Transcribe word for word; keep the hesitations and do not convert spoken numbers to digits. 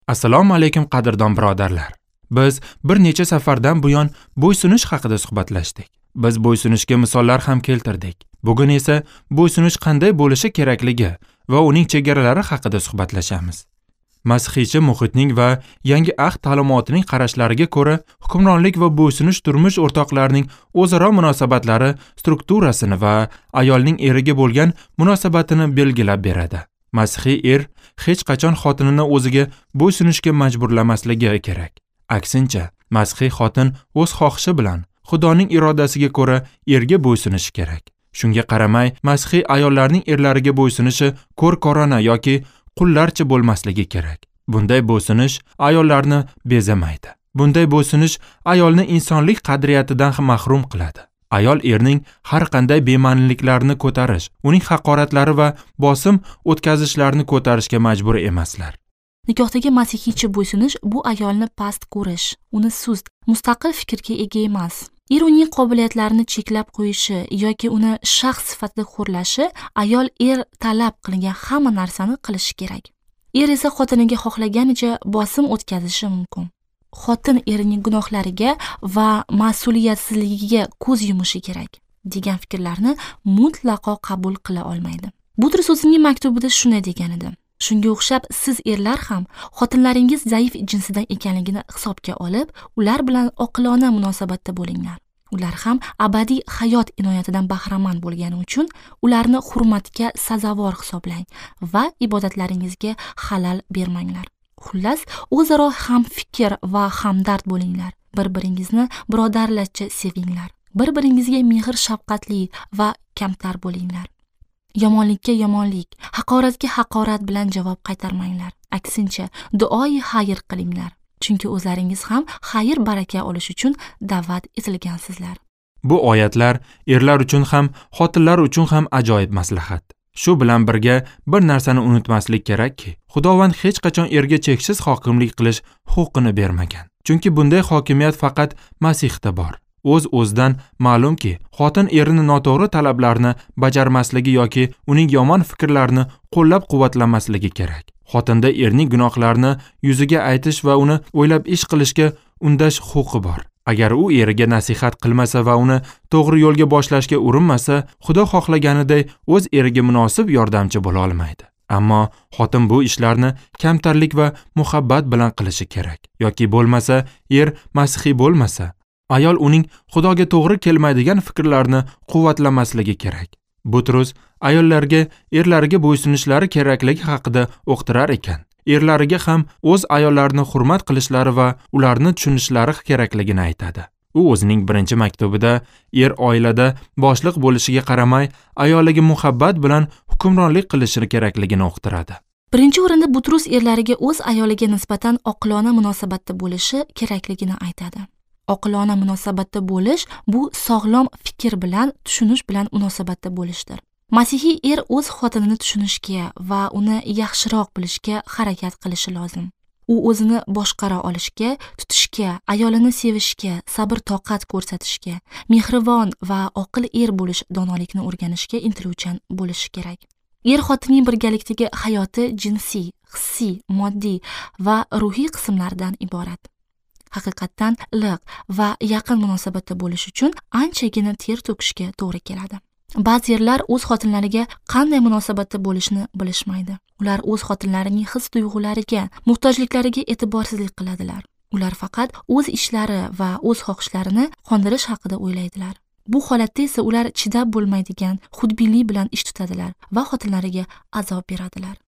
Assalomu alaykum qadrdon birodarlar. Biz bir necha safardan buyon bo'ysunish haqida suhbatlashdik. Biz bo'ysunishga misollar ham keltirdik. Bugun esa bo'ysunish qanday bo'lishi kerakligi va uning chegaralari haqida suhbatlashamiz. Masihiycha muhitning va yangi ahd ta'limotining qarashlariga ko'ra, hukmronlik va bo'ysunish turmush o'rtoqlarining o'zaro munosabatlari strukturasini va ayolning eriga bo'lgan munosabatini belgilab beradi. Masihiy er hech qachon xotinini o'ziga bo'ysunishga majburlamasligi kerak. Aksincha, masihiy xotin o'z xohishi bilan Xudoning irodasiga ko'ra erga bo'ysunishi kerak. Shunga qaramay, masihiy ayollarning erlariga bo'ysunishi ko'r-korona yoki qullarcha bo'lmasligi kerak. Bunday bo'ysunish ayollarni bezamaydi. Bunday bo'ysunish ayolni insonlik qadriyatidan mahrum qiladi. Ayol erning har qanday bema'niliklarni ko'tarish, uning haqoratlari va bosim o'tkazishlarini ko'tarishga majbur emaslar. Nikohdagi masihiycha bo'ysunish bu ayolni past ko'rish, uni sust, mustaqil fikrga ega emas. Er uning qobiliyatlarini cheklab qo'yishi yoki uni shaxs sifatida xo'rlashi, ayol er talab qilgan hamma narsani qilishi kerak. Er esa xotiniga xohlaganicha bosim o'tkazishi mumkin. Xotin erining gunohlariga va mas'uliyatsizligiga ko'z yumishi kerak degan fikrlarni mutlaqo qabul qila olmaydi. Butrus o'zining maktubida shunday degan edi. Shunga o'xshab siz erlar ham xotinlaringiz zaif jinsidan ekanligini hisobga olib, ular bilan oqilona munosabatda bo'linglar. Ular ham abadiy hayot inoyatidan bahramand bo'lgani uchun ularni hurmatga sazovor hisoblang va ibodatlaringizga xalal bermanglar. Xullas, o'zaro ham fikr va hamdard bo'linglar. Bir-biringizni birodarlarcha sevinglar. Bir-biringizga mehr shafqatli va kamtar bo'linglar. Yomonlikka yomonlik, haqoratga haqorat bilan javob qaytarmanglar. Aksincha, duoi xayr qilinglar. Chunki o'zlaringiz ham xayr baraka olish uchun da'vat etilgansizlar. Bu oyatlar erlar uchun ham, xotinlar uchun ham ajoyib maslahat. Shu bilan birga bir narsani unutmaslik kerakki, Xudovand hech qachon erga cheksiz hokimlik qilish huquqini bermagan. Chunki bunday hokimiyat faqat Masihda bor. O'z-o'zidan ma'lumki, xotin erini noto'g'ri talablarni bajarmasligi yoki uning yomon fikrlarini qo'llab-quvvatlamasligi kerak. Xotinda erning gunohlarini yuziga aytish va uni o'ylab ish qilishga undash huquqi bor. Agar u eriga nasihat qilmasa va uni to'g'ri yo'lga boshlashga urinmasa, Xudo xohlaganiday o'z eriga munosib yordamchi bo'la olmaydi. Ammo xotin bu ishlarni kamtarlik va muhabbat bilan qilishi kerak. Yoki bo'lmasa, er masihiy bo'lmasa, ayol uning Xudoga to'g'ri kelmaydigan fikrlarini quvvatlamasligi kerak. Butrus ayollarga erlariga bo'ysunishlari kerakligi haqida o'qtirar ekan. Erlariga ham o'z ayollarini hurmat qilishlari va ularni tushunishlari kerakligini aytadi. U o'zining birinchi maktubida er oilada boshliq bo'lishiga qaramay, ayoliga muhabbat bilan hukmronlik qilishi kerakligini o'qtiradi. Birinchi o'rinda Butrus erlariga o'z ayoliga nisbatan oqilona munosabatda bo'lishi kerakligini aytadi. Oqilona munosabatda bo'lish bu sog'lom fikr bilan, tushunish bilan munosabatda bo'lishdir. Masihiy er o'z xotinini tushunishga va uni yaxshiroq bilishga harakat qilishi lozim. U o'zini boshqara olishga, tutishga, ayolini sevishga, sabr-toqat ko'rsatishga, mehribon va oqil er bo'lish donolikni o'rganishga intiluvchan bo'lishi kerak. Er xotinning birgalikdagi hayoti jinsiy, hissiy, moddiy va ruhiy qismlardan iborat. Haqiqatdan iliq va yaqin munosabatda bo'lish uchun anchagina ter to'kishga to'g'ri keladi. Ba'zi erlar o'z xotinlariga qanday munosabatda bo'lishni bilishmaydi. Ular o'z xotinlarining his-tuyg'ulariga, muhtojliklariga e'tiborsizlik qiladilar. Ular faqat o'z ishlari va o'z xohishlarini qondirish haqida o'ylaydilar. Bu holatda esa ular chidab bo'lmaydigan xudbinlik bilan ish tutadilar va xotinlariga azob beradilar.